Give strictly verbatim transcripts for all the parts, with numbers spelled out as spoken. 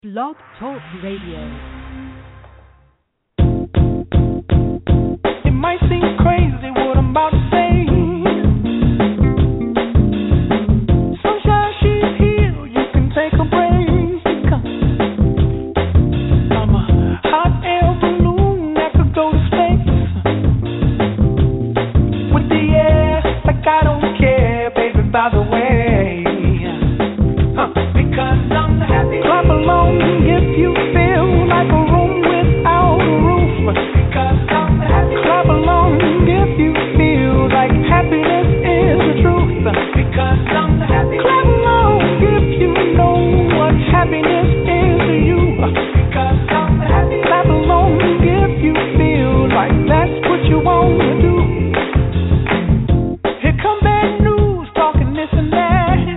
Blog Talk Radio. It might seem crazy what I'm about to say. Sunshine, she's here, you can take a break. I'm a hot air balloon that could go to space. With the air, like I don't care, baby, by the way. Huh. Because I'm the happy. Clap along if you feel like a room without a roof. Because I'm the happy. Clap along if you feel like happiness is the truth. Because I'm the happy. Clap along if you know what happiness is to you. Because I'm the happy. Clap along if you feel like that's what you want to do. Here come bad news talking this and that.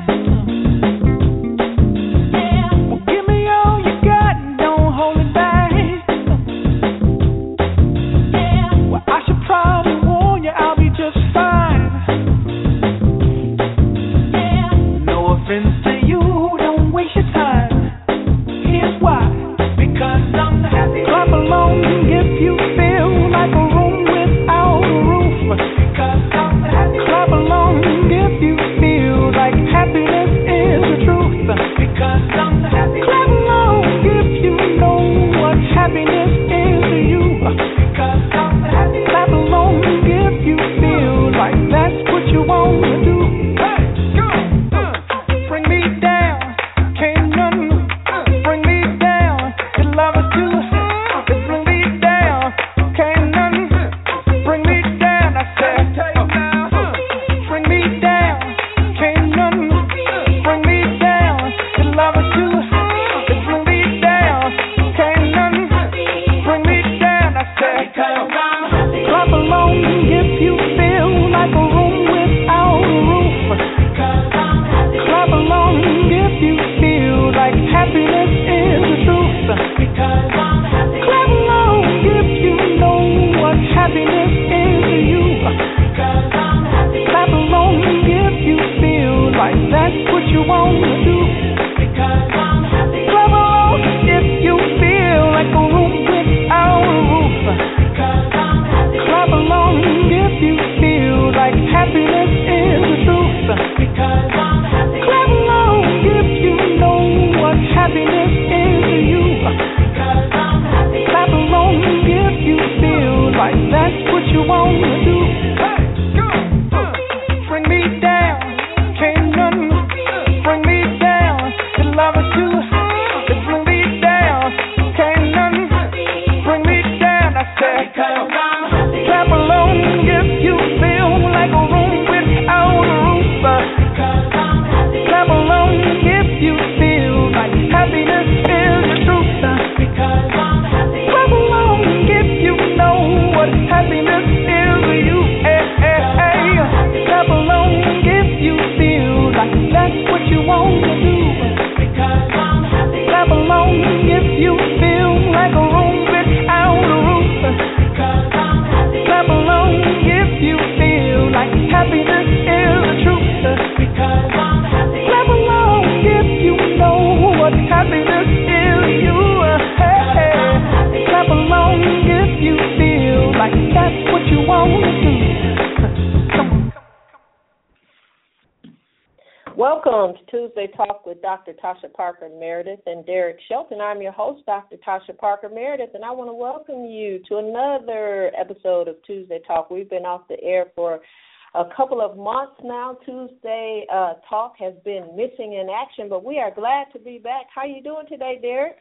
Welcome to Tuesday Talk with Doctor Tasha Parker Meredith and Derek Shelton. I'm your host, Doctor Tasha Parker Meredith, and I want to welcome you to another episode of Tuesday Talk. We've been off the air for a couple of months now. Tuesday uh, Talk has been missing in action, but we are glad to be back. How are you doing today, Derek?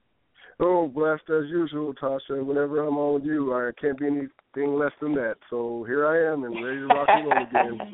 Oh, blessed as usual, Tasha. Whenever I'm on with you, I can't be anything less than that. So here I am and ready to rock and roll again.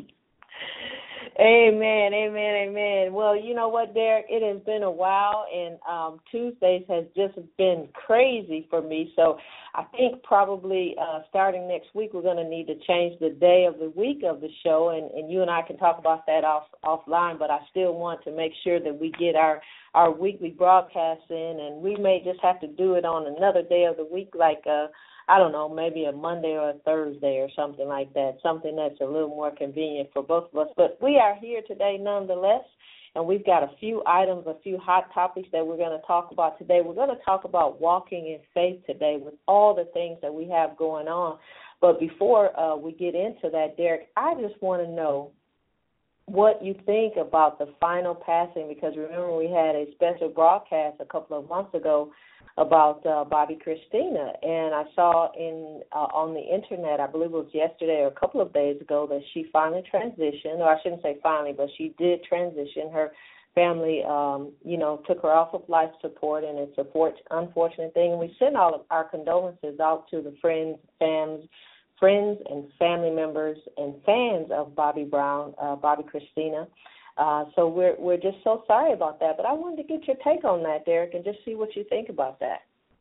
Amen, amen, amen. Well, you know what, Derek? It has been a while, and um, Tuesdays has just been crazy for me. So I think probably uh, starting next week we're going to need to change the day of the week of the show, and, and you and I can talk about that off offline, but I still want to make sure that we get our, our weekly broadcasts in, and we may just have to do it on another day of the week, like uh, I don't know, maybe a Monday or a Thursday or something like that, something that's a little more convenient for both of us. But we are here today nonetheless, and we've got a few items, a few hot topics that we're going to talk about today. We're going to talk about walking in faith today with all the things that we have going on. But before uh, we get into that, Derek, I just want to know what you think about the final passing, because remember we had a special broadcast a couple of months ago about uh, Bobbi Kristina, and I saw in uh, on the internet, I believe it was yesterday or a couple of days ago, that she finally transitioned, or I shouldn't say finally, but she did transition. Her family, um, you know, took her off of life support, and it's a unfortunate thing. And we send all of our condolences out to the friends, fans, friends and family members and fans of Bobby Brown, uh, Bobbi Kristina. Uh, so we're we're just so sorry about that. But I wanted to get your take on that, Derek, and just see what you think about that.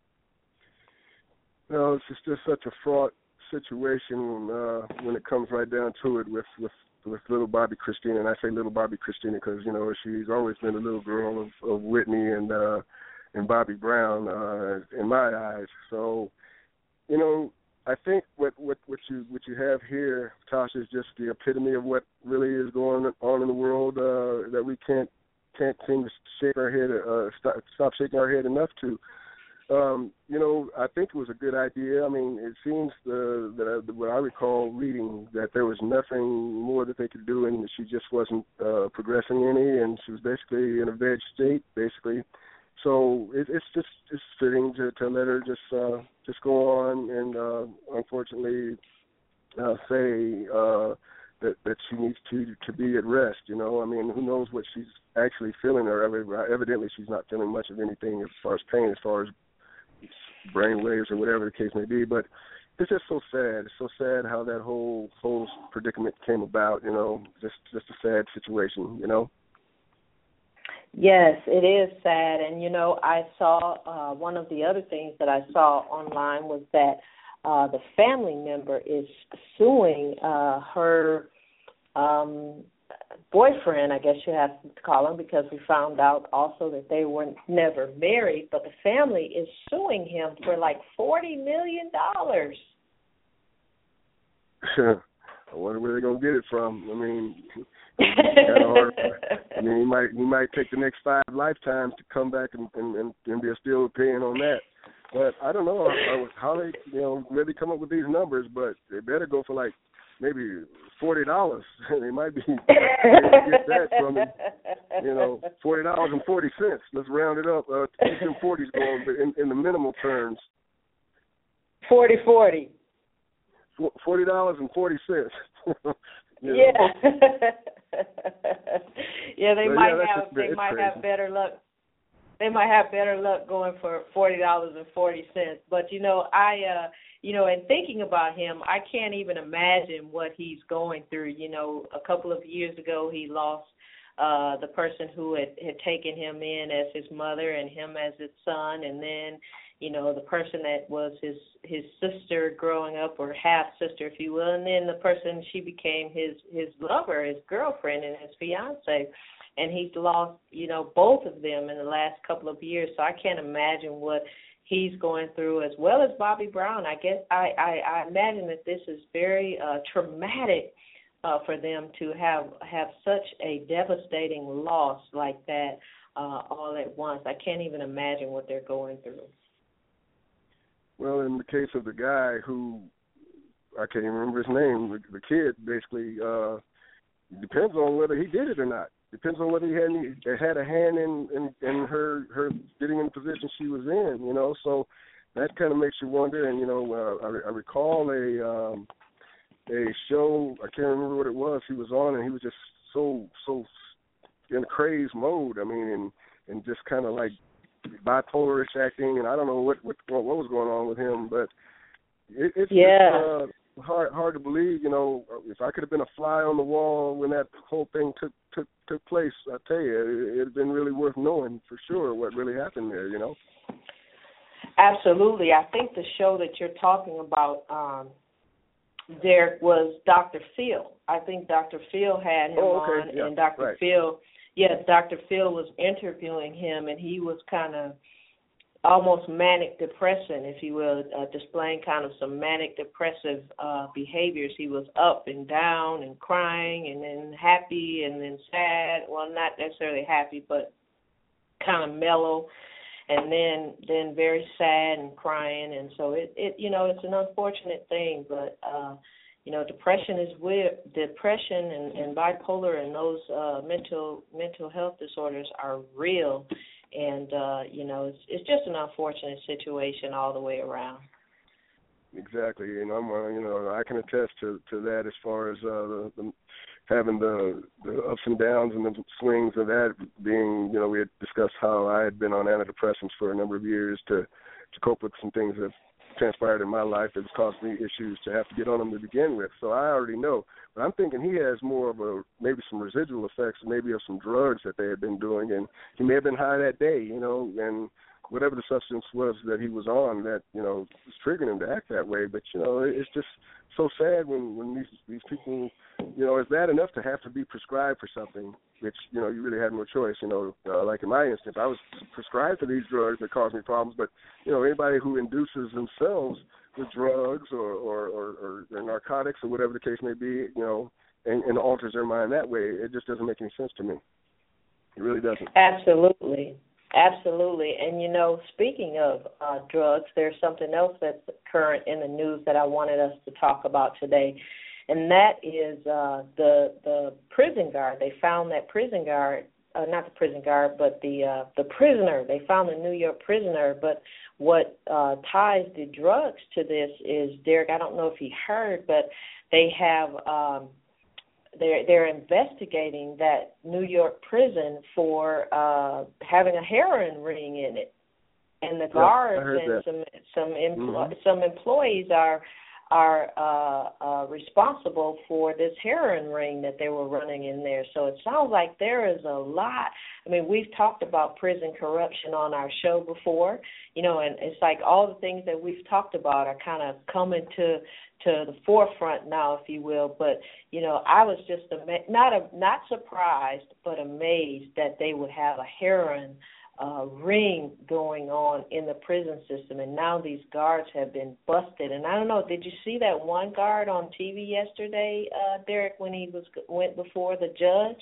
No, it's just, just such a fraught situation uh, when it comes right down to it with, with, with little Bobbi Kristina. And I say little Bobbi Kristina because, you know, she's always been a little girl of, of Whitney and uh, and Bobby Brown uh, in my eyes. So, you know, I think what, what, what you what you have here, Tasha, is just the epitome of what really is going on in the world uh, that we can't can't seem to shake our head, uh, stop, stop shaking our head enough to. Um, you know, I think it was a good idea. I mean, it seems uh, that I, what I recall reading that there was nothing more that they could do, and she just wasn't uh, progressing any, and she was basically in a veg state, basically. So it, it's just it's fitting to, to let her just uh, just go on and uh, unfortunately uh, say uh, that that she needs to to be at rest. You know, I mean, who knows what she's actually feeling, or evidently she's not feeling much of anything as far as pain, as far as brain waves or whatever the case may be. But it's just so sad. It's so sad how that whole whole predicament came about. You know, just just a sad situation. You know. Yes, it is sad. And, you know, I saw uh, one of the other things that I saw online was that uh, the family member is suing uh, her um, boyfriend, I guess you have to call him, because we found out also that they were never married. But the family is suing him for like forty million dollars. I wonder where they're going to get it from. I mean, kind of hard. I mean, you might you might take the next five lifetimes to come back and and, and be still paying on that. But I don't know how, how they you know really come up with these numbers. But they better go for like maybe forty dollars. They might be able to get that from him. You know, forty dollars and forty cents. Let's round it up. Uh, keep them forties going, but in, in the minimal terms. Forty forty. Forty dollars and forty cents. Yeah. Yeah, they but might yeah, have just, they might crazy. have better luck. They might have better luck going for forty dollars and forty cents. But you know, I uh you know, in thinking about him, I can't even imagine what he's going through. You know, a couple of years ago he lost uh the person who had, had taken him in as his mother and him as his son, and then you know, the person that was his his sister growing up, or half sister, if you will, and then the person, she became his his lover, his girlfriend, and his fiance, and he's lost, you know, both of them in the last couple of years. So I can't imagine what he's going through, as well as Bobby Brown. I guess I I, I imagine that this is very uh, traumatic uh, for them to have have such a devastating loss like that uh, all at once. I can't even imagine what they're going through. Well, in the case of the guy who, I can't even remember his name, the, the kid, basically, uh, it depends on whether he did it or not. Depends on whether he had any, had a hand in, in, in her, her getting in the position she was in, you know. So that kind of makes you wonder. And, you know, uh, I, I recall a um, a show, I can't remember what it was, he was on, and he was just so, so in a crazed mode. I mean, and, and just kind of like, bipolar-ish acting, and I don't know what what, what was going on with him, but it, it's yeah. just, uh, hard hard to believe. You know, if I could have been a fly on the wall when that whole thing took took took place, I tell you, it, it'd been really worth knowing for sure what really happened there. You know. Absolutely, I think the show that you're talking about, um, there was Doctor Phil. I think Doctor Phil had him oh, okay. on, yeah. and Doctor Right. Phil. Yes, Doctor Phil was interviewing him, and he was kind of almost manic depression, if you will, uh, displaying kind of some manic depressive uh, behaviors. He was up and down and crying and then happy and then sad. Well, not necessarily happy, but kind of mellow, and then then very sad and crying. And so it, it you know, it's an unfortunate thing, but uh, you know, depression is weird. Depression and, and bipolar and those uh, mental mental health disorders are real. And, uh, you know, it's, it's just an unfortunate situation all the way around. Exactly. And I'm, uh, you know, I can attest to, to that as far as uh, the, the having the, the ups and downs and the swings of that being, you know, we had discussed how I had been on antidepressants for a number of years to, to cope with some things that transpired in my life that has caused me issues to have to get on them to begin with. So I already know. But I'm thinking he has more of a, maybe some residual effects, maybe of some drugs that they had been doing. And he may have been high that day, you know, and whatever the substance was that he was on that, you know, was triggering him to act that way. But, you know, it's just so sad when, when these, these people, you know, it's bad enough to have to be prescribed for something, which, you know, you really had no choice. You know, uh, like in my instance, I was prescribed for these drugs that caused me problems. But, you know, anybody who induces themselves with drugs or, or, or, or narcotics or whatever the case may be, you know, and, and alters their mind that way, it just doesn't make any sense to me. It really doesn't. Absolutely. Absolutely. And, you know, speaking of uh, drugs, there's something else that's current in the news that I wanted us to talk about today, and that is uh, the the prison guard. They found that prison guard, uh, not the prison guard, but the uh, the prisoner. They found the New York prisoner. But what uh, ties the drugs to this is, Derek, I don't know if you heard, but they have um, they're they're investigating that New York prison for uh, having a heroin ring in it, and the guards yeah, and some some empl- mm-hmm. some employees are are uh, uh, responsible for this heroin ring that they were running in there. So it sounds like there is a lot. I mean, we've talked about prison corruption on our show before, you know, and it's like all the things that we've talked about are kind of coming to to the forefront now, if you will. But, you know, I was just ama- not a, not surprised, but amazed that they would have a heroin Uh, ring going on in the prison system, and now these guards have been busted. And I don't know, did you see that one guard on T V yesterday, uh, Derek, when he was went before the judge?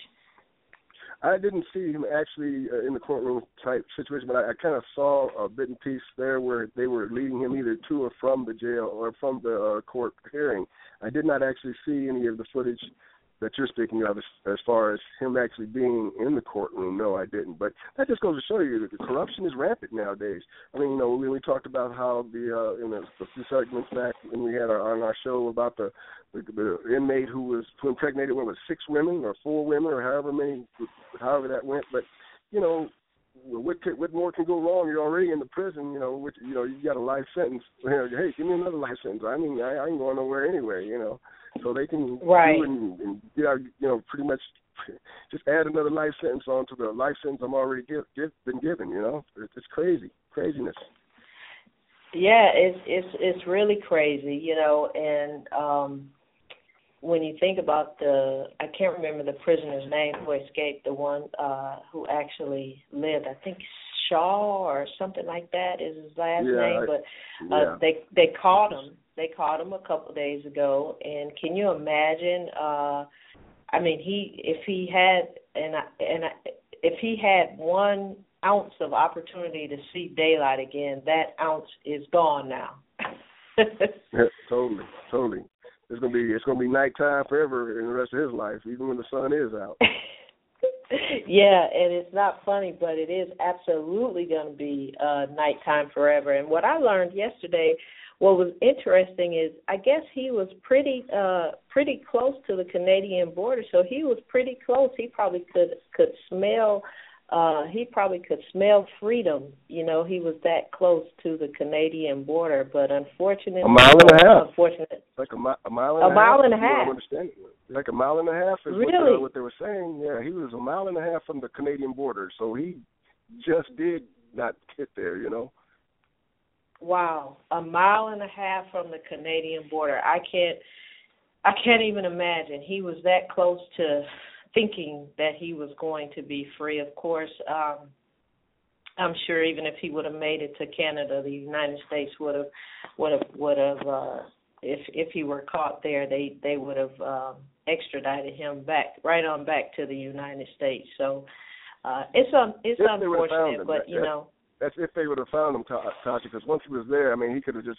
I didn't see him actually uh, in the courtroom type situation, but I, I kind of saw a bit and piece there where they were leading him either to or from the jail or from the uh, court hearing. I did not actually see any of the footage that you're speaking of as, as far as him actually being in the courtroom. No, I didn't. But that just goes to show you that the corruption is rampant nowadays. I mean, you know, when we talked about how the uh, in a, a few segments back when we had our, on our show about the, the the inmate who was who impregnated what was six women or four women or however many, however that went. But you know, what could, what more can go wrong? You're already in the prison. You know, which, you know, you got a life sentence. Hey, give me another life sentence. I mean, I, I ain't going nowhere anyway. You know. So they can right. do and, and you know, you know, pretty much just add another life sentence onto the life sentence I'm already give, give, been given. You know, it's crazy, craziness. Yeah, it's it's it's really crazy, you know. And um, when you think about the, I can't remember the prisoner's name who escaped, the one uh, who actually lived. I think Shaw or something like that is his last yeah, name. But uh, yeah. they they caught him. They caught him a couple of days ago, and can you imagine? Uh, I mean, he if he had and I, and I, if he had one ounce of opportunity to see daylight again, that ounce is gone now. yeah, totally, totally. It's gonna be it's gonna be nighttime forever in the rest of his life, even when the sun is out. Yeah, and it's not funny, but it is absolutely going to be uh, nighttime forever. And what I learned yesterday. What was interesting is I guess he was pretty uh, pretty close to the Canadian border, so he was pretty close. He probably could could smell uh, he probably could smell freedom. You know, he was that close to the Canadian border, but unfortunately, a mile and a half. Unfortunate, like a, mi- a mile and a, a mile half. and a half. Understand it. Like a mile and a half is really? what, uh, what they were saying. Yeah, he was a mile and a half from the Canadian border, so he just did not get there. You know. Wow, a mile and a half from the Canadian border. I can't, I can't even imagine. He was that close to thinking that he was going to be free. Of course, um, I'm sure even if he would have made it to Canada, the United States would have would have would have uh, if if he were caught there, they they would have um, extradited him back right on back to the United States. So uh, it's um it's if unfortunate, but that, you know that's if they would have found him, Tasha. Because once he was there, I mean, he could have just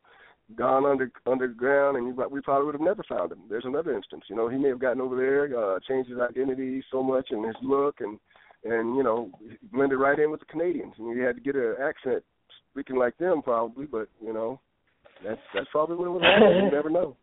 gone under underground, and we probably would have never found him. There's another instance. You know, he may have gotten over there, uh, changed his identity so much and his look, and and you know, blended right in with the Canadians. And he had to get an accent speaking like them, probably. But you know, that's that's probably what would have happened. You never know.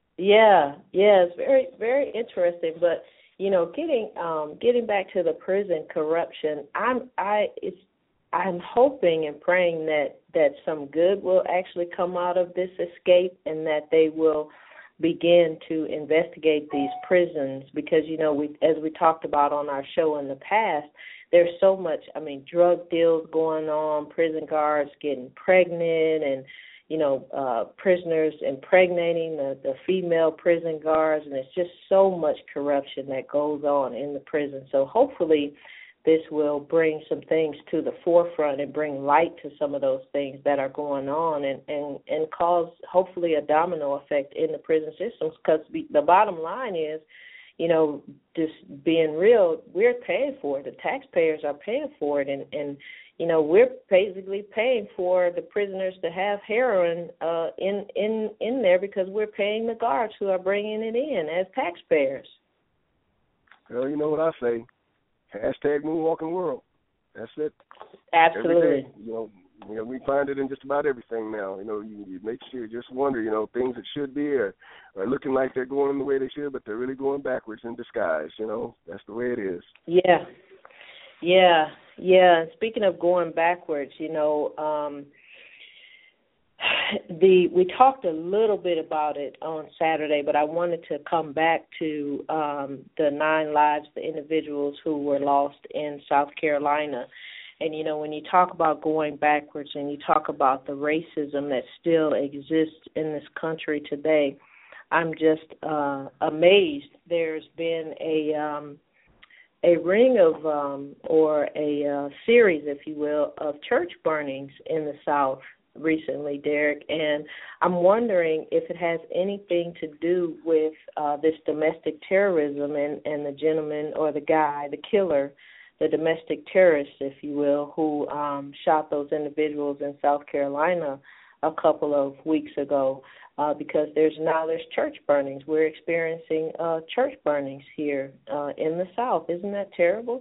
Yeah, yeah, it's very very interesting. But you know, getting um, getting back to the prison corruption, I'm I it's. I'm hoping and praying that, that some good will actually come out of this escape and that they will begin to investigate these prisons because, you know, we as we talked about on our show in the past, there's so much, I mean, drug deals going on, prison guards getting pregnant and, you know, uh, prisoners impregnating the, the female prison guards, and it's just so much corruption that goes on in the prison. So hopefully this will bring some things to the forefront and bring light to some of those things that are going on and, and, and cause hopefully a domino effect in the prison systems because the bottom line is, you know, just being real, we're paying for it. The taxpayers are paying for it. And, and you know, we're basically paying for the prisoners to have heroin uh, in, in, in there because we're paying the guards who are bringing it in as taxpayers. Well, you know what I say. Hashtag Moonwalking World. That's it. Absolutely. Every day, you know, you know, we find it in just about everything now. You know, you, you make sure you just wonder, you know, things that should be are, are looking like they're going the way they should, but they're really going backwards in disguise. You know, that's the way it is. Yeah, yeah, yeah. And speaking of going backwards, you know, um, The we talked a little bit about it on Saturday, but I wanted to come back to um, the nine lives, the individuals who were lost in South Carolina. And, you know, when you talk about going backwards and you talk about the racism that still exists in this country today, I'm just uh, amazed. There's been a um, a ring of um, or a uh, series, if you will, of church burnings in the South recently, Derek, and I'm wondering if it has anything to do with uh, this domestic terrorism and, and the gentleman or the guy, the killer, the domestic terrorist, if you will, who um, shot those individuals in South Carolina a couple of weeks ago, uh, because there's now there's church burnings. We're experiencing uh, church burnings here uh, in the South. Isn't that terrible?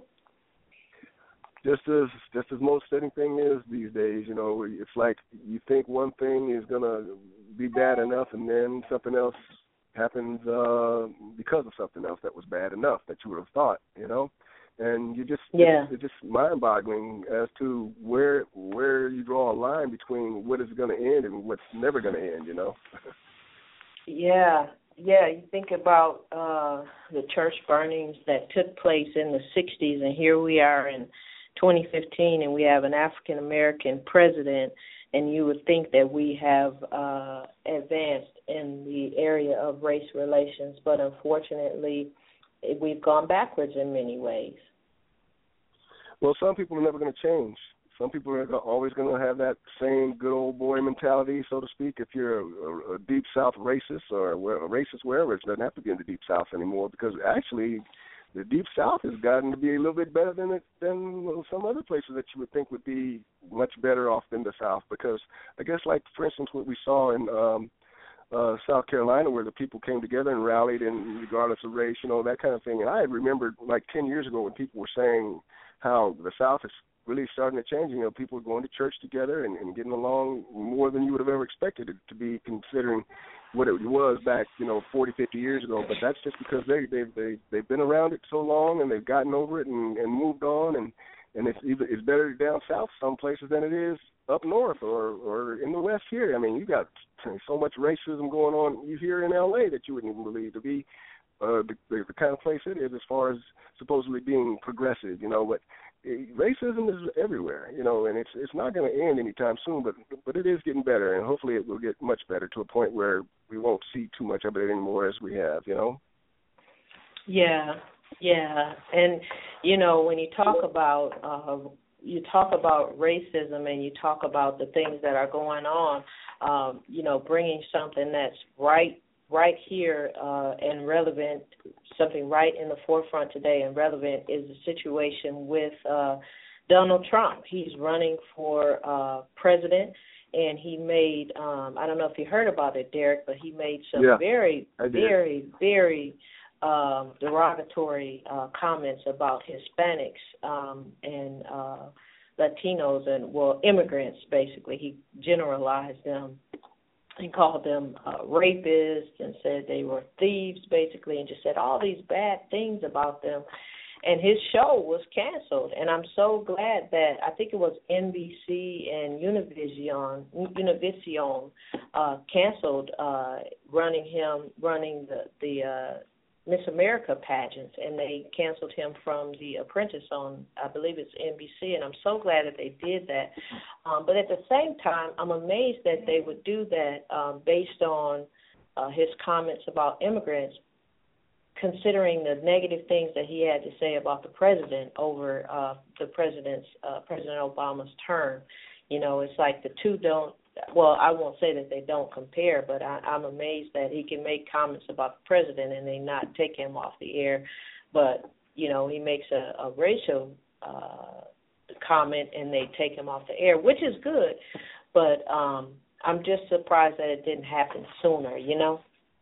Just as just as most anything is these days, you know, it's like you think one thing is gonna be bad enough, and then something else happens uh, because of something else that was bad enough that you would have thought, you know, and you just yeah, it's, it's just mind-boggling as to where where you draw a line between what is going to end and what's never going to end, you know. yeah. Yeah, you think about uh, the church burnings that took place in the sixties, and here we are in twenty fifteen, and we have an African-American president, and you would think that we have uh, advanced in the area of race relations, but unfortunately, we've gone backwards in many ways. Well, some people are never going to change. Some people are always going to have that same good old boy mentality, so to speak. If you're a, a deep South racist or a racist wherever, it doesn't have to be in the deep South anymore, because actually the deep South has gotten to be a little bit better than it, than some other places that you would think would be much better off than the South. Because I guess, like, for instance, what we saw in um, uh, South Carolina, where the people came together and rallied, and regardless of race, you know, that kind of thing. And I remembered like ten years ago when people were saying how the South is really starting to change. You know, people are going to church together and, and getting along more than you would have ever expected it to be, considering what it was back, you know, forty, fifty years ago. But that's just because they, they've, they, they've been around it so long, and they've gotten over it and, and moved on. And, and it's, either, it's better down south some places than it is up north or, or in the west here. I mean, you got so much racism going on you here in L A that you wouldn't even believe to be uh, the, the, the kind of place it is as far as supposedly being progressive, you know. But racism is everywhere, you know, and it's it's not going to end anytime soon, but but it is getting better, and hopefully it will get much better to a point where we won't see too much of it anymore as we have, you know. Yeah, yeah, and you know, when you talk about uh, you talk about racism and you talk about the things that are going on, um, you know, bringing something that's right right here uh, and relevant, something right in the forefront today and relevant is the situation with uh, Donald Trump. He's running for uh, president, and he made, um, I don't know if you heard about it, Derek, but he made some yeah, very, very, very um, derogatory uh, comments about Hispanics um, and uh, Latinos and, well, immigrants, basically. He generalized them. He called them uh, rapists and said they were thieves, basically, and just said all these bad things about them. And his show was canceled. And I'm so glad that I think it was N B C and Univision, Univision uh, canceled uh, running him, running the, the uh, Miss America pageants, and they canceled him from The Apprentice on, I believe it's N B C, and I'm so glad that they did that. Um, but at the same time, I'm amazed that they would do that um, based on uh, his comments about immigrants, considering the negative things that he had to say about the president over uh, the president's, uh, President Obama's term. You know, it's like the two don't, well, I won't say that they don't compare, but I, I'm amazed that he can make comments about the president and they not take him off the air. But, you know, he makes a, a racial uh, comment and they take him off the air, which is good. But um, I'm just surprised that it didn't happen sooner, you know?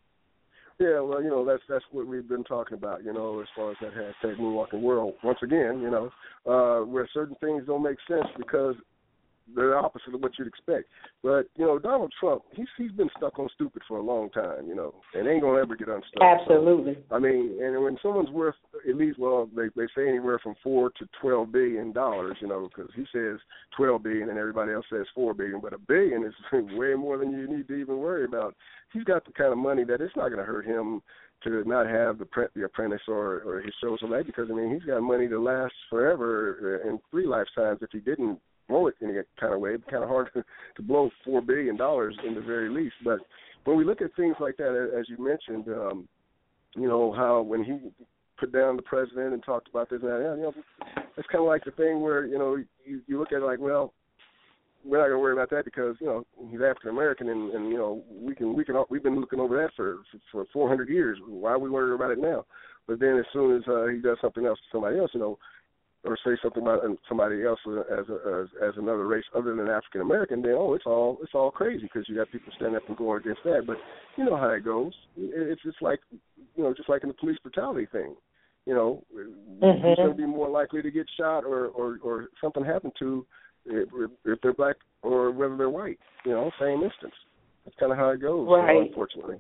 Yeah, well, you know, that's that's what we've been talking about, you know, as far as that hashtag Moonwalking World. Once again, you know, uh, where certain things don't make sense because they're the opposite of what you'd expect. But, you know, Donald Trump, he's he's been stuck on stupid for a long time, you know, and ain't going to ever get unstuck. Absolutely. So, I mean, and when someone's worth at least, well, they, they say anywhere from four to twelve billion dollars, you know, because he says twelve billion and everybody else says four billion, but a billion is way more than you need to even worry about. He's got the kind of money that it's not going to hurt him to not have the, the Apprentice or, or his shows on that, because, I mean, he's got money to last forever in three lifetimes if he didn't blow it in any kind of way. It's kind of hard to, to blow four billion dollars in the very least. But when we look at things like that, as you mentioned, um, you know, how when he put down the president and talked about this and that, you know, it's kind of like the thing where, you know, you, you look at it like, well, we're not going to worry about that because, you know, he's African American and, and, you know, we can, we can, we've been looking over that for, for four hundred years. Why are we worried about it now? But then as soon as uh, he does something else to somebody else, you know, or say something about somebody else as a, as, as another race other than African American, then oh, it's all it's all crazy because you got people standing up and going against that. But you know how that goes. It's just like, you know, just like in the police brutality thing. You know, mm-hmm. who's going to be more likely to get shot or, or, or something happen to if, if they're black or whether they're white? You know, same instance. That's kind of how it goes, right. you know, unfortunately.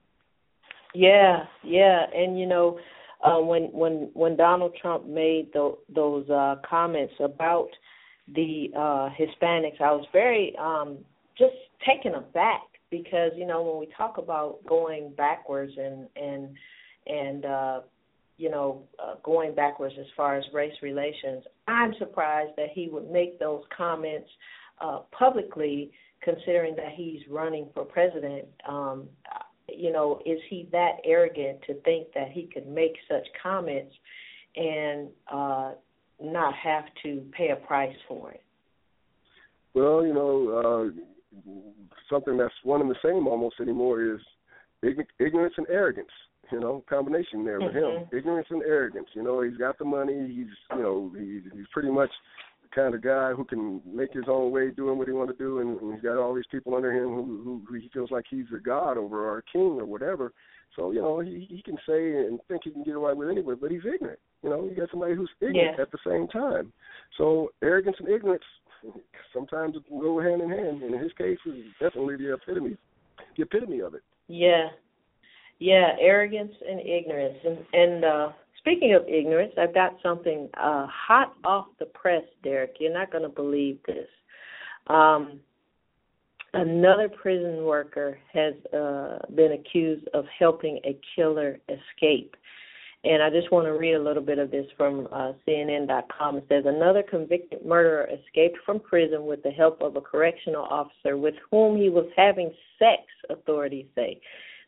Yeah, yeah, and you know. Uh, when when when Donald Trump made the, those uh, comments about the uh, Hispanics, I was very um, just taken aback because, you know, when we talk about going backwards and and and uh, you know uh, going backwards as far as race relations, I'm surprised that he would make those comments uh, publicly, considering that he's running for president. Um, You know, is he that arrogant to think that he could make such comments and uh, not have to pay a price for it? Well, you know, uh, something that's one and the same almost anymore is ignorance and arrogance. You know, combination there with mm-hmm. him. Ignorance and arrogance. You know, he's got the money. He's, you know, he, he's pretty much kind of guy who can make his own way doing what he wants to do, and, and he's got all these people under him who, who, who he feels like he's a god over or a king or whatever. So, you know, he, he can say and think he can get away with anywhere, but he's ignorant. You know, you got somebody who's ignorant yeah. at the same time. So arrogance and ignorance sometimes go hand in hand, and in his case, it's definitely the epitome, the epitome of it. Yeah, yeah, arrogance and ignorance. And, and uh, speaking of ignorance, I've got something uh, hot off the press, Derek. You're not going to believe this. Um, another prison worker has uh, been accused of helping a killer escape. And I just want to read a little bit of this from uh, C N N dot com. It says, another convicted murderer escaped from prison with the help of a correctional officer with whom he was having sex, authorities say.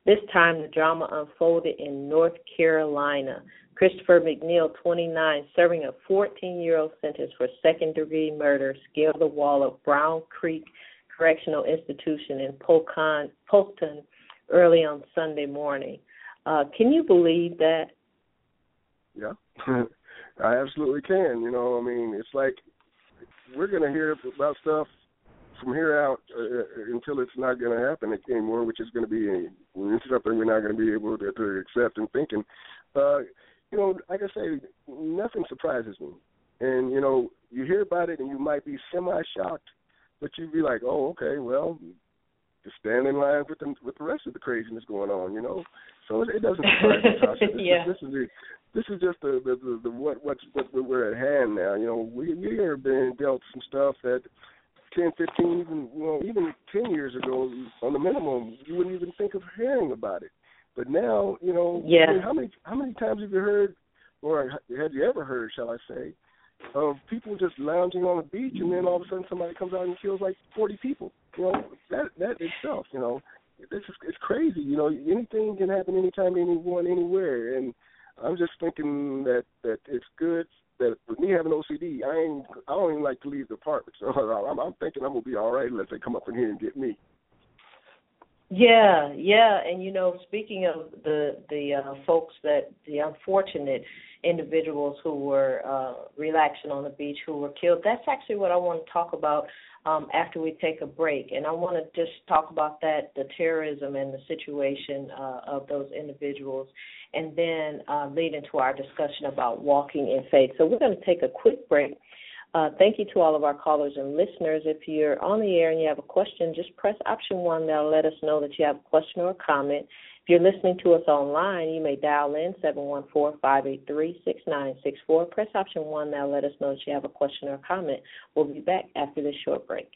This time, the drama unfolded in North Carolina. Christopher McNeil, twenty-nine, serving a fourteen-year-old sentence for second-degree murder, scaled the wall of Brown Creek Correctional Institution in Polk- Polkton early on Sunday morning. Uh, can you believe that? Yeah, I absolutely can. You know, I mean, it's like we're going to hear about stuff from here out uh, until it's not going to happen anymore, which is going to be something we're not going to be able to, to accept and thinking. Uh, you know, like I say, nothing surprises me. And, you know, you hear about it and you might be semi-shocked, but you'd be like, oh, okay, well, just stand in line with the, with the rest of the craziness going on, you know. So it, it doesn't surprise me, Tasha. This, yeah. this, this is the, this is just the, the, the, the what what's what we're at hand now. You know, we we are being dealt some stuff that ten, fifteen, even you know, even ten years ago, on the minimum, you wouldn't even think of hearing about it. But now, you know, yeah. I mean, how many how many times have you heard, or have you ever heard, shall I say, of people just lounging on the beach, and then all of a sudden somebody comes out and kills like forty people? You know, that that itself, you know, this is it's crazy. You know, anything can happen anytime, anyone, anywhere, and I'm just thinking that, that it's good that with me having O C D, I ain't I don't even like to leave the apartment. So I'm, I'm thinking I'm gonna be all right unless they come up in here and get me. Yeah, yeah, and you know, speaking of the the uh, folks that the unfortunate individuals who were uh, relaxing on the beach who were killed, that's actually what I want to talk about um, after we take a break, and I want to just talk about that, the terrorism and the situation uh, of those individuals, and then uh, lead into our discussion about walking in faith. So we're going to take a quick break. Uh, thank you to all of our callers and listeners. If you're on the air and you have a question, just press option one. That'll let us know that you have a question or a comment. If you're listening to us online, you may dial in seven one four, five eight three, six nine six four. Press option one. That'll let us know that you have a question or a comment. We'll be back after this short break.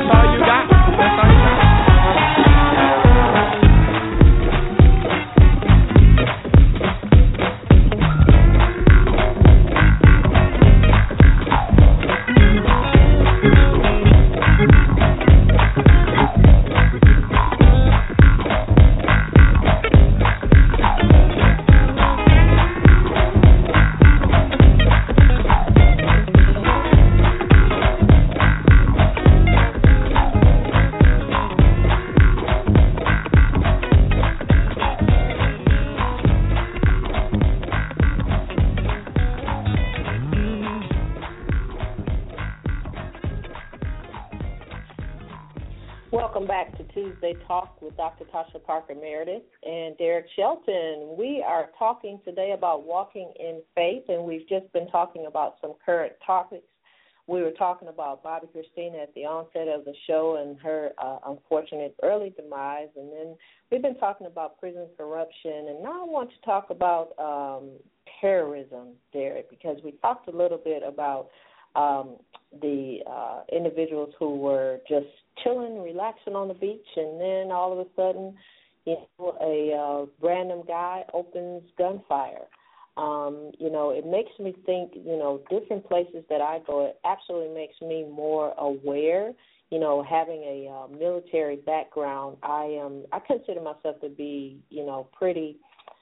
That's all you got? That's all you got? Welcome back to Tuesday Talk with Doctor Tasha Parker Meredith and Derek Shelton. We are talking today about walking in faith, and we've just been talking about some current topics. We were talking about Bobbi Kristina at the onset of the show and her uh, unfortunate early demise, and then we've been talking about prison corruption, and now I want to talk about um, terrorism, Derek, because we talked a little bit about um, the uh, individuals who were just chilling, relaxing on the beach, and then all of a sudden, you know, a uh, random guy opens gunfire. Um, you know, it makes me think, you know, different places that I go, it absolutely makes me more aware. You know, having a uh, military background, I am, I consider myself to be, you know, pretty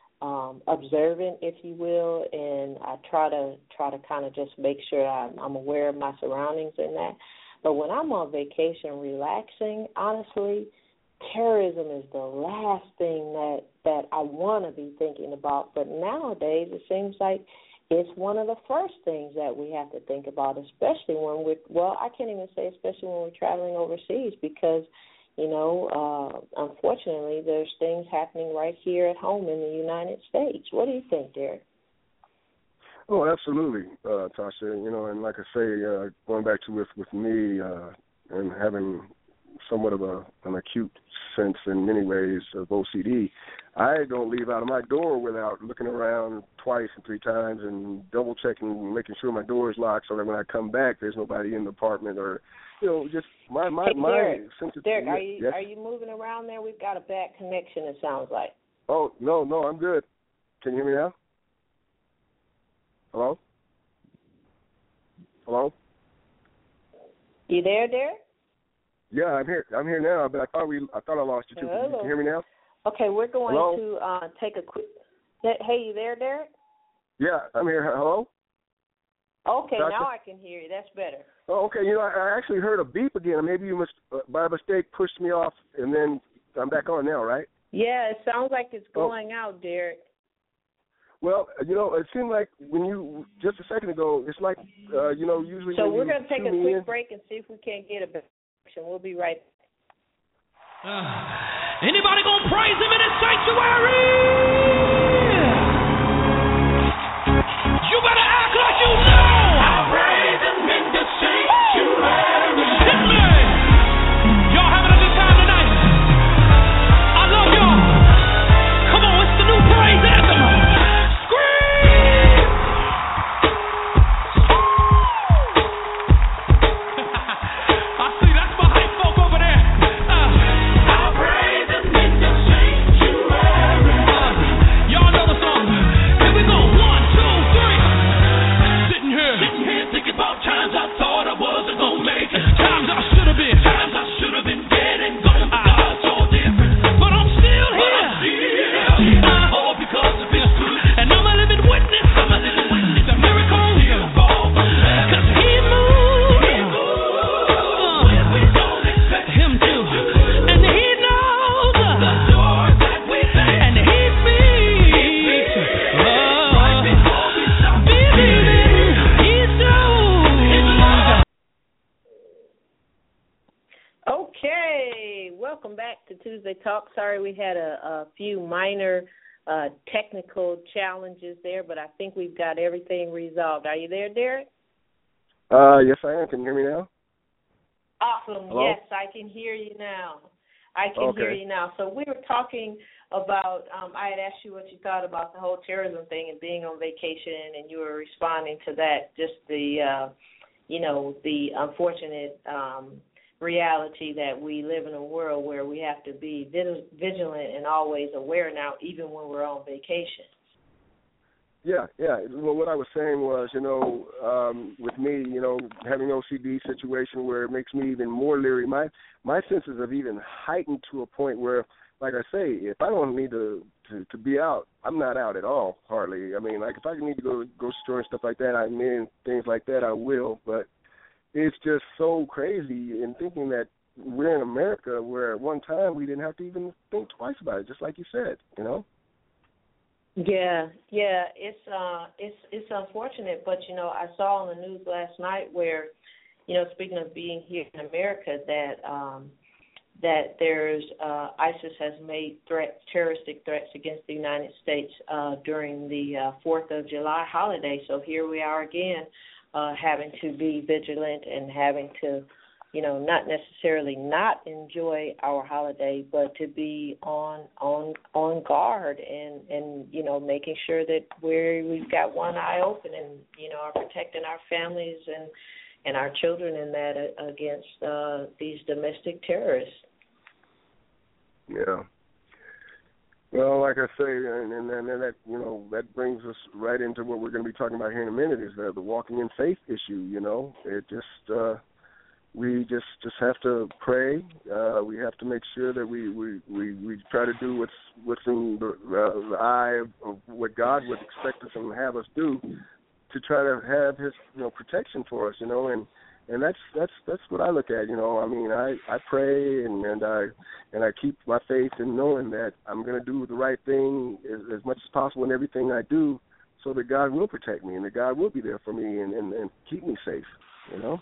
um, observant, if you will, and I try to try to kind of just make sure I'm, I'm aware of my surroundings in that. But when I'm on vacation relaxing, honestly, terrorism is the last thing that, that I want to be thinking about. But nowadays it seems like it's one of the first things that we have to think about, especially when we're, well, I can't even say especially when we're traveling overseas because, you know, uh, unfortunately there's things happening right here at home in the United States. What do you think, Derek? Oh, absolutely, uh, Tasha. You know, and like I say, uh, going back to with, with me uh, and having somewhat of a, an acute sense in many ways of O C D, I don't leave out of my door without looking around twice and three times and double-checking, making sure my door is locked so that when I come back there's nobody in the apartment or, you know, just my, my, hey, my Derek, sense of... Derek, are you, yes? are you moving around there? We've got a bad connection, it sounds like. Oh, no, no, I'm good. Can you hear me now? Hello? Hello? You there, Derek? Yeah, I'm here. I'm here now, but I thought we. I thought I lost you too. Can you, can you hear me now? Okay, we're going Hello? to uh, take a quick. Hey, you there, Derek? Yeah, I'm here. Hello? Okay, Doctor? Now I can hear you. That's better. Oh, okay. You know, I, I actually heard a beep again. Maybe you must, uh, by mistake, pushed me off, and then I'm back on now, right? Yeah, it sounds like it's Oh. going out, Derek. Well, you know, it seemed like when you, just a second ago, it's like, uh, you know, usually So when we're you going to take a tune quick in, break and see if we can't get a better connection. We'll be right back. Uh, anybody gonna praise him in his sanctuary? You better act like you know. I praise him in the sanctuary. Hit me. Y'all having a good time tonight? I love y'all. Come on, it's the new praise anthem. Scream! I see that's my hype folk over there. Y'all know the song. Here we go. One, two, three. Sitting here. Sitting here thinking about times I thought I wasn't gonna make it. Times I should have been. Times I should have been dead and gone. But God's so different. But I'm still here. But I'm still here. Uh, all because of His good. And I'm a living witness. I'm a living witness. The miracle He'll fall from heaven. 'Cause He moved. He moved. When we don't expect Him to. And He knows the doors that we face. And He speaks. Oh, right before we stop believing. He's true. Okay, welcome back to Tuesday Talk. Sorry we had a, a few minor uh, technical challenges there, but I think we've got everything resolved. Are you there, Derek? uh, yes, I am. Can you hear me now? Awesome. Hello? Yes, I can hear you now. I can Okay. hear you now. So we were talking about, um, I had asked you what you thought about the whole terrorism thing and being on vacation, and you were responding to that, just the, uh, you know, the unfortunate um, reality that we live in a world where we have to be vigilant and always aware now, even when we're on vacation. Yeah, yeah. Well, what I was saying was, you know, um, with me, you know, having O C D situation where it makes me even more leery. My my senses have even heightened to a point where, like I say, if I don't need to, to, to be out, I'm not out at all, hardly. I mean, like if I need to go go store and stuff like that, I mean, things like that, I will. But it's just so crazy in thinking that we're in America where at one time we didn't have to even think twice about it, just like you said, you know? Yeah, yeah, it's uh, it's it's unfortunate, but you know, I saw on the news last night where, you know, speaking of being here in America, that um, that there's uh, ISIS has made threats, terroristic threats against the United States uh, during the uh, Fourth of July holiday. So here we are again, uh, having to be vigilant and having to, you know, not necessarily not enjoy our holiday, but to be on on on guard and, and you know, making sure that we're we've got one eye open and, you know, are protecting our families and and our children in that uh, against uh, these domestic terrorists. Yeah. Well, like I say, and, and, and that, you know, that brings us right into what we're going to be talking about here in a minute is the, the walking in faith issue. You know, it just. Uh, We just, just have to pray. Uh, we have to make sure that we, we, we, we try to do what's what's in the, uh, the eye of, of what God would expect us and have us do to try to have His, you know, protection for us. You know, and, and that's that's that's what I look at. You know, I mean, I, I pray and, and I and I keep my faith in knowing that I'm going to do the right thing as, as much as possible in everything I do, so that God will protect me and that God will be there for me and, and, and keep me safe. You know.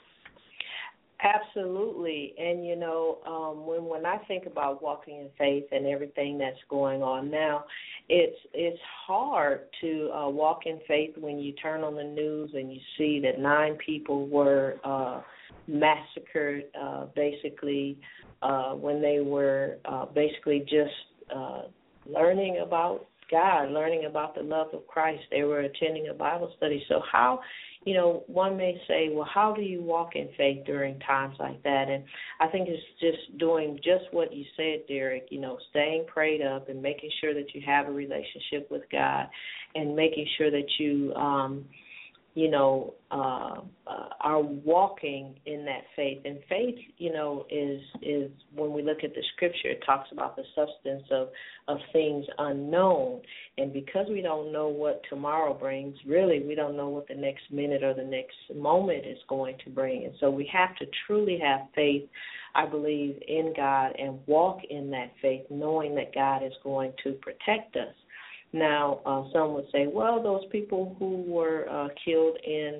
Absolutely. And, you know, um, when when I think about walking in faith and everything that's going on now, it's it's hard to uh, walk in faith when you turn on the news and you see that nine people were uh, massacred uh, basically uh, when they were uh, basically just uh, learning about God, learning about the love of Christ. They were attending a Bible study. So how, you know, one may say, well, how do you walk in faith during times like that? And I think it's just doing just what you said, Derek, you know, staying prayed up and making sure that you have a relationship with God and making sure that you, um, you know, uh, uh, are walking in that faith. And faith, you know, is is when we look at the scripture, it talks about the substance of, of things unknown. And because we don't know what tomorrow brings, really we don't know what the next minute or the next moment is going to bring. And so we have to truly have faith, I believe, in God and walk in that faith, knowing that God is going to protect us. Now, uh, some would say, well, those people who were uh, killed in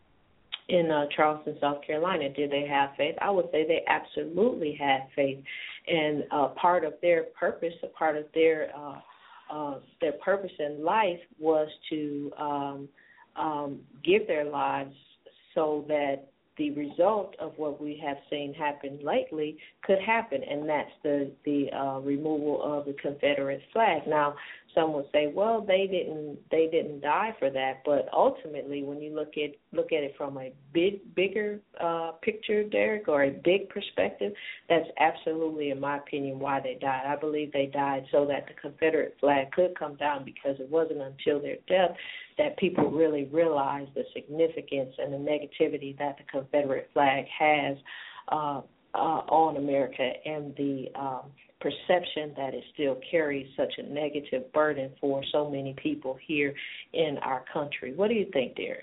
in uh, Charleston, South Carolina, did they have faith? I would say they absolutely had faith, and uh, part of their purpose, a part of their uh, uh, their purpose in life was to um, um, give their lives so that the result of what we have seen happen lately could happen, and that's the the uh, removal of the Confederate flag. Now, some would say, well, they didn't they didn't die for that, but ultimately, when you look at look at it from a big bigger uh, picture, Derek, or a big perspective, that's absolutely, in my opinion, why they died. I believe they died so that the Confederate flag could come down, because it wasn't until their death that people really realized the significance and the negativity that the Confederate flag has uh, uh, on America, and the um, perception that it still carries such a negative burden for so many people here in our country. What do you think, Derek?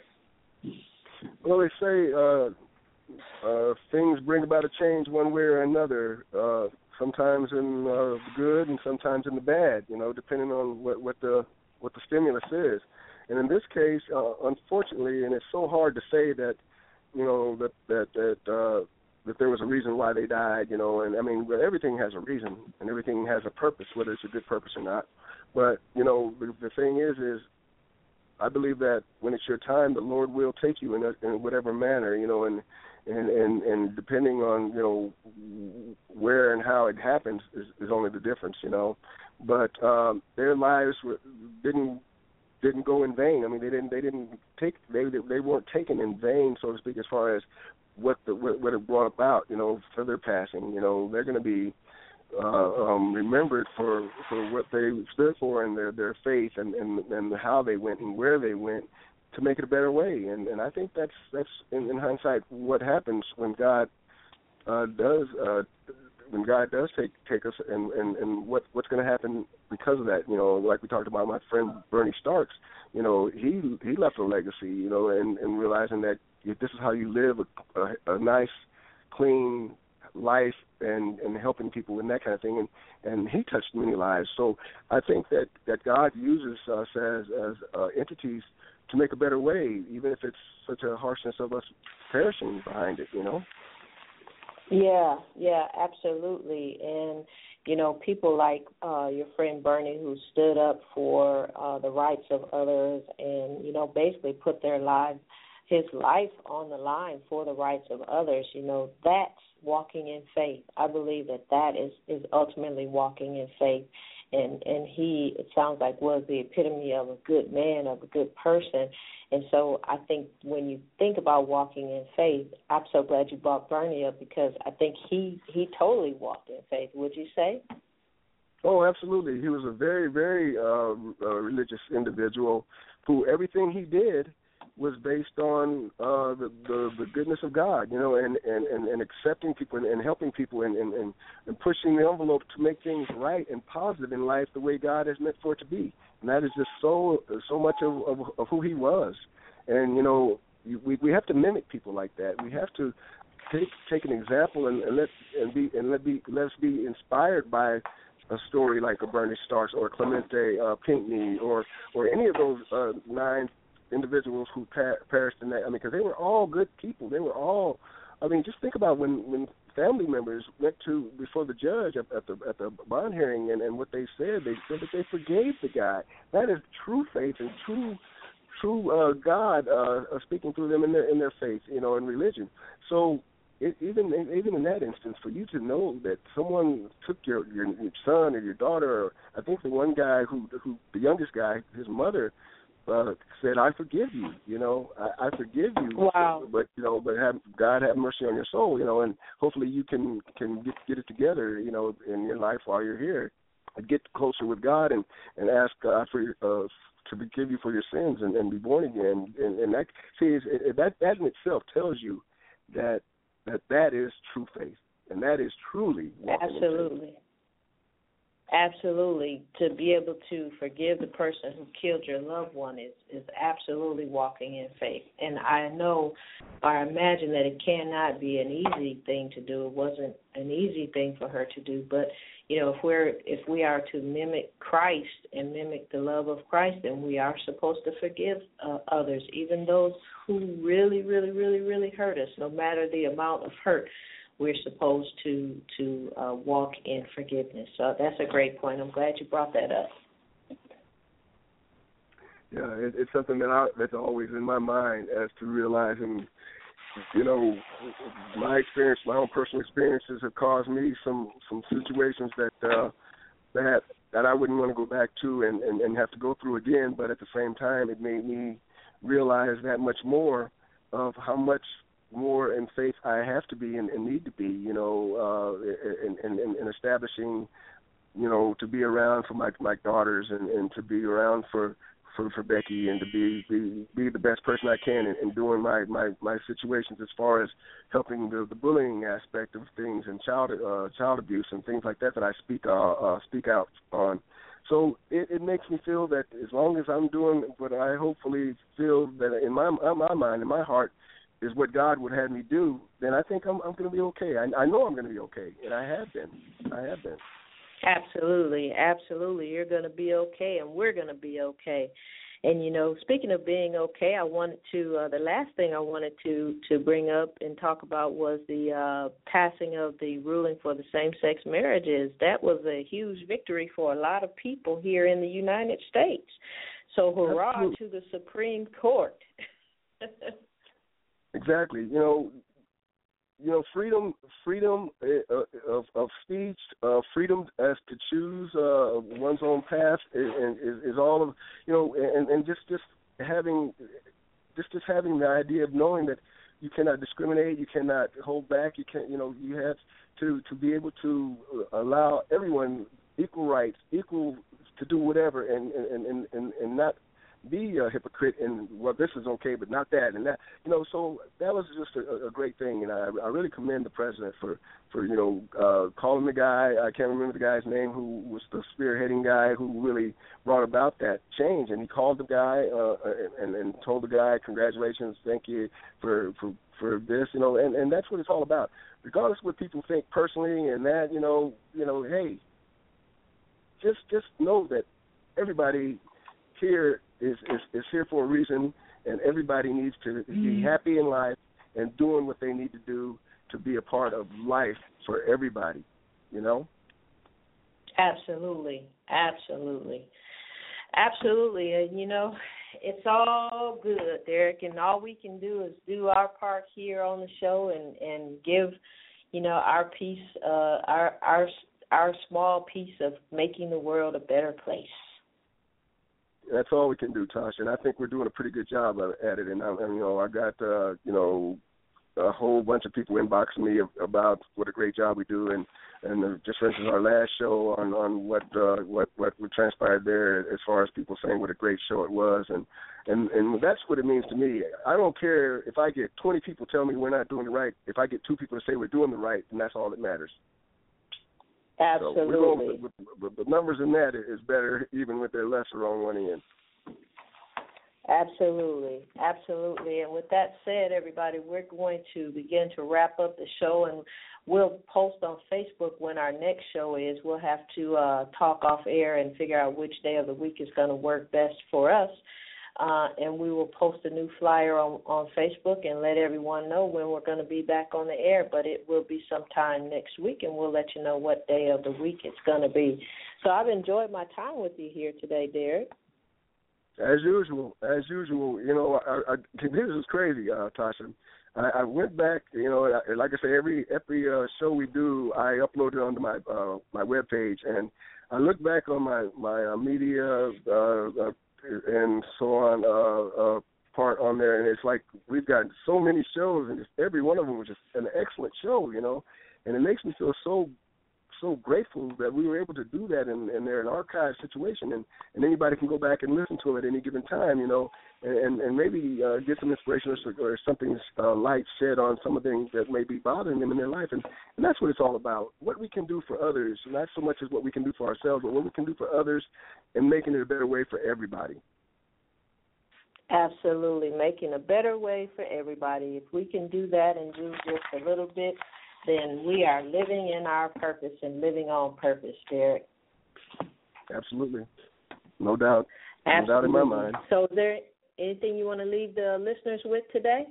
Well, they say uh, uh, things bring about a change one way or another, uh, sometimes in uh, the good and sometimes in the bad, you know, depending on what, what the what the stimulus is. And in this case, uh, unfortunately, and it's so hard to say that, you know, that that that uh, that there was a reason why they died, you know, and I mean, everything has a reason and everything has a purpose, whether it's a good purpose or not. But, you know, the, the thing is, is I believe that when it's your time, the Lord will take you in, a, in whatever manner, you know, and, and, and, and depending on, you know, where and how it happens is, is only the difference, you know. But um, their lives were, didn't didn't go in vain. I mean, they didn't they didn't take they they weren't taken in vain, so to speak, as far as what the what, what it brought about, you know, for their passing. You know, they're going to be uh, um, remembered for, for what they stood for and their their faith and, and and how they went and where they went to make it a better way. And and I think that's that's in, in hindsight what happens when God uh, does. Uh, when God does take take us, and, and, and what what's going to happen because of that, you know, like we talked about my friend Bernie Starks, you know, he he left a legacy, you know, and, and realizing that if this is how you live a, a, a nice, clean life and, and helping people and that kind of thing, and, and he touched many lives. So I think that, that God uses us as, as uh, entities to make a better way, even if it's such a harshness of us perishing behind it, you know. Yeah, yeah, absolutely. And, you know, people like uh, your friend Bernie, who stood up for uh, the rights of others and, you know, basically put their lives, his life on the line for the rights of others, you know, that's walking in faith. I believe that that is, is ultimately walking in faith. And, and he, it sounds like, was the epitome of a good man, of a good person. And so I think when you think about walking in faith, I'm so glad you brought Bernie up, because I think he, he totally walked in faith, would you say? Oh, absolutely. He was a very, very uh, uh, religious individual who everything he did was based on uh, the, the the goodness of God, you know, and, and, and, and accepting people and, and helping people and, and, and pushing the envelope to make things right and positive in life the way God has meant for it to be. And that is just so so much of, of, of who he was. And, you know, we we have to mimic people like that. We have to take take an example and, and let and be and let be let's be inspired by a story like a Bernie Starks or Clemente uh, Pinckney or or any of those uh, nine individuals who per- perished in that. I mean, because they were all good people. They were all. I mean, just think about when, when family members went to before the judge at, at the at the bond hearing and, and what they said. They said that they forgave the guy. That is true faith and true true uh, God uh, uh, speaking through them in their in their faith, you know, in religion. So it, even even in that instance, for you to know that someone took your, your your son or your daughter, or I think the one guy who who the youngest guy, his mother. Uh, said, "I forgive you." You know, I, I forgive you. Wow. But you know, but have God have mercy on your soul. You know, and hopefully you can can get get it together. You know, in your life while you're here, and get closer with God and, and ask God for uh, to forgive you for your sins and, and be born again. And, and that see is, that that in itself tells you that that that is true faith, and that is truly walking absolutely. in faith. Absolutely. To be able to forgive the person who killed your loved one is, is absolutely walking in faith. And I know, or I imagine that it cannot be an easy thing to do. It wasn't an easy thing for her to do. But, you know, if we're if we are to mimic Christ and mimic the love of Christ, then we are supposed to forgive uh, others, even those who really, really, really, really hurt us, no matter the amount of hurt. We're supposed to to uh, walk in forgiveness. So that's a great point. I'm glad you brought that up. Yeah, it, it's something that I, that's always in my mind as to realizing, you know, my experience, my own personal experiences have caused me some, some situations that uh, that that I wouldn't want to go back to and, and, and have to go through again. But at the same time, it made me realize that much more of how much more in faith I have to be and, and need to be, you know, uh, in, in, in establishing, you know, to be around for my my daughters and, and to be around for, for, for Becky and to be, be be the best person I can in, in doing my, my, my situations as far as helping the, the bullying aspect of things and child uh, child abuse and things like that that I speak uh, uh, speak out on. So it, it makes me feel that as long as I'm doing what I hopefully feel that in my in my mind, in my heart, is what God would have me do, then I think I'm I'm going to be okay. I, I know I'm going to be okay, and I have been. I have been. Absolutely, absolutely. You're going to be okay, and we're going to be okay. And, you know, speaking of being okay, I wanted to, uh, the last thing I wanted to, to bring up and talk about was the uh, passing of the ruling for the same-sex marriages. That was a huge victory for a lot of people here in the United States. So hurrah Absolutely. To the Supreme Court. Exactly. You know, you know, freedom, freedom uh, of, of speech, uh, freedom as to choose uh, one's own path, is, is, is all of, you know, and, and just, just having, just, just having the idea of knowing that you cannot discriminate. You cannot hold back. You can't. You know, you have to to be able to allow everyone equal rights, equal to do whatever, and and and and, and not be a hypocrite and, well, this is okay, but not that and that. You know, so that was just a, a great thing, and I, I really commend the president for, for you know, uh, calling the guy, I can't remember the guy's name, who was the spearheading guy who really brought about that change, and he called the guy uh, and, and told the guy, congratulations, thank you for, for, for this, you know, and, and that's what it's all about. Regardless of what people think personally and that, you know, you know, hey, just just know that everybody here is, is, is here for a reason, and everybody needs to be happy in life and doing what they need to do to be a part of life for everybody, you know? Absolutely, absolutely, absolutely. And, you know, it's all good, Derek, and all we can do is do our part here on the show and, and give, you know, our piece, uh, our, our, our small piece of making the world a better place. That's all we can do, Tasha, and I think we're doing a pretty good job at it. And, I, and you know, I got, uh, you know, a whole bunch of people inboxing me about what a great job we do, and and uh, just for instance, our last show on on what uh, what what transpired there, as far as people saying what a great show it was, and and and that's what it means to me. I don't care if I get twenty people tell me we're not doing it right. If I get two people to say we're doing the right, then that's all that matters. Absolutely. So we're going with, with, with the numbers in that is better, even with their lesser on one end. Absolutely, absolutely. And with that said, everybody, we're going to begin to wrap up the show, and we'll post on Facebook when our next show is. We'll have to uh, talk off air and figure out which day of the week is going to work best for us. Uh, and we will post a new flyer on, on Facebook and let everyone know when we're going to be back on the air. But it will be sometime next week, and we'll let you know what day of the week it's going to be. So I've enjoyed my time with you here today, Derek. As usual, as usual. You know, I, I, this is crazy, uh, Tasha. I, I went back, you know, like I say, every every uh, show we do, I upload it onto my uh, my webpage, and I look back on my my uh, media uh, uh, and so on uh, uh, part on there, and it's like we've got so many shows, and just every one of them was just an excellent show, you know, and it makes me feel so so grateful that we were able to do that, and, and they're an archive situation, and, and anybody can go back and listen to it at any given time, you know, and, and maybe uh, get some inspiration or, or something uh, light shed on some of the things that may be bothering them in their life, and, and that's what it's all about, what we can do for others, not so much as what we can do for ourselves, but what we can do for others and making it a better way for everybody. Absolutely, making a better way for everybody. If we can do that and do just a little bit, then we are living in our purpose and living on purpose, Derek. Absolutely. No doubt. Absolutely. No doubt in my mind. So is there anything you want to leave the listeners with today?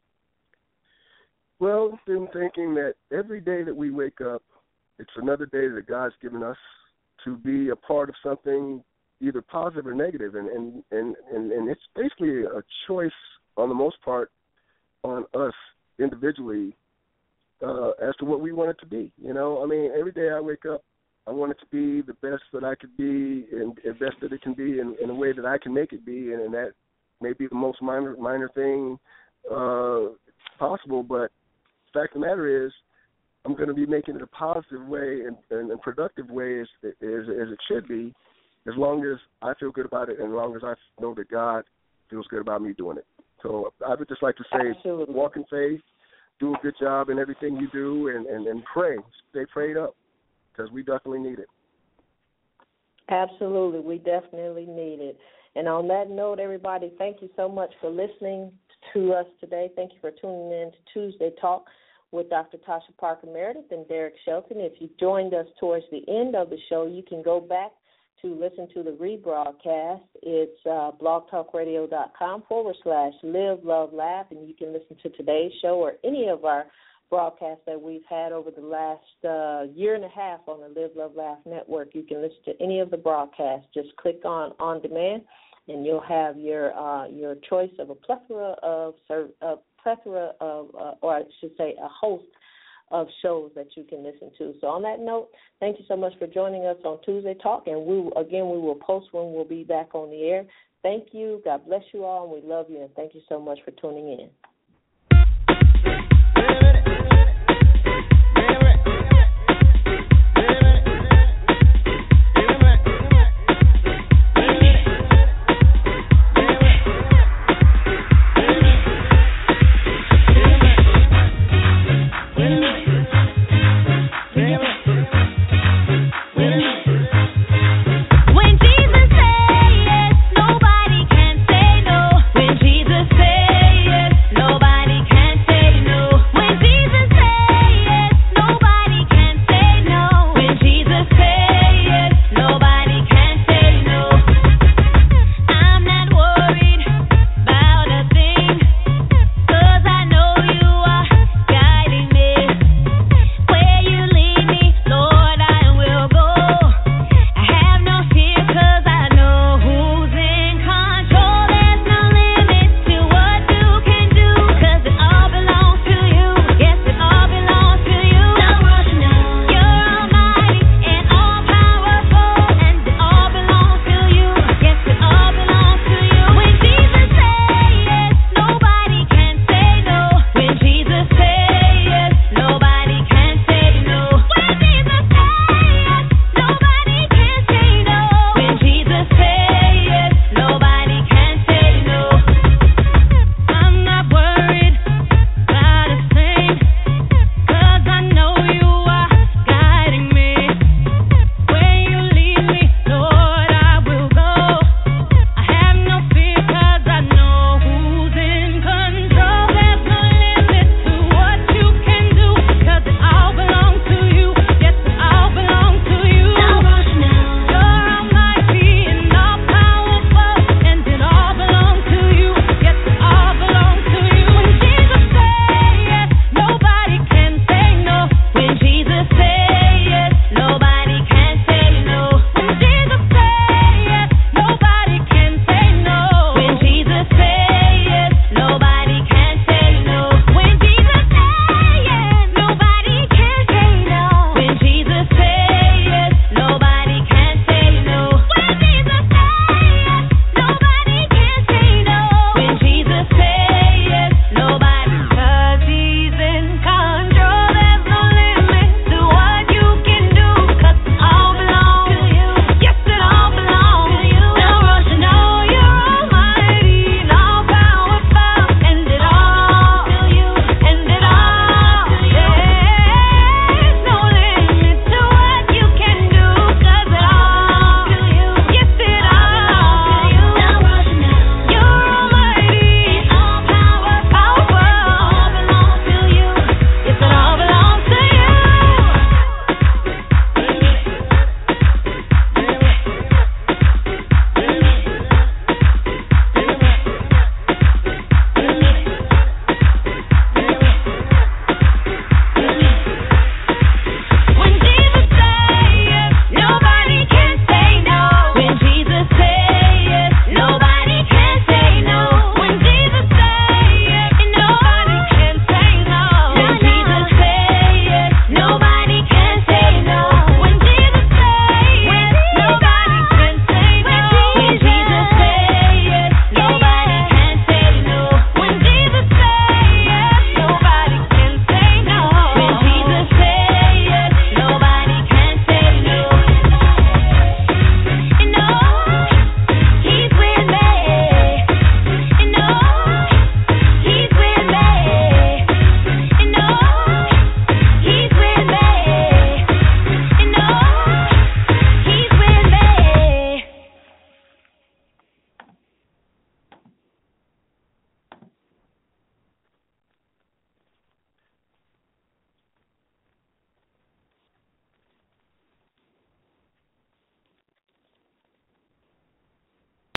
Well, I've been thinking that every day that we wake up, it's another day that God's given us to be a part of something either positive or negative, and, and, and, and, and it's basically a choice on the most part on us individually Uh, as to what we want it to be. You know, I mean, every day I wake up, I want it to be the best that I could be and the best that it can be in, in a way that I can make it be, and, and that may be the most minor minor thing uh, possible, but the fact of the matter is I'm going to be making it a positive way and, and a productive way as, as, as it should be, as long as I feel good about it and as long as I know that God feels good about me doing it. So I would just like to say, Absolutely. Walk in faith, do a good job in everything you do, and, and, and pray. Stay prayed up, because we definitely need it. Absolutely. We definitely need it. And on that note, everybody, thank you so much for listening to us today. Thank you for tuning in to Tuesday Talk with Doctor Tasha Parker Meredith and Derek Shelton. If you joined us towards the end of the show, you can go back to listen to the rebroadcast. It's uh, blogtalkradio.com forward slash live, love, laugh, and you can listen to today's show or any of our broadcasts that we've had over the last uh, year and a half on the Live, Love, Laugh network. You can listen to any of the broadcasts. Just click on On Demand, and you'll have your uh, your choice of a plethora of a plethora of, uh, or I should say, a host of shows that you can listen to. So on that note, thank you so much for joining us on Tuesday Talk, and we again, we will post when we'll be back on the air. Thank you. God bless you all, and we love you, and thank you so much for tuning in. Thank you.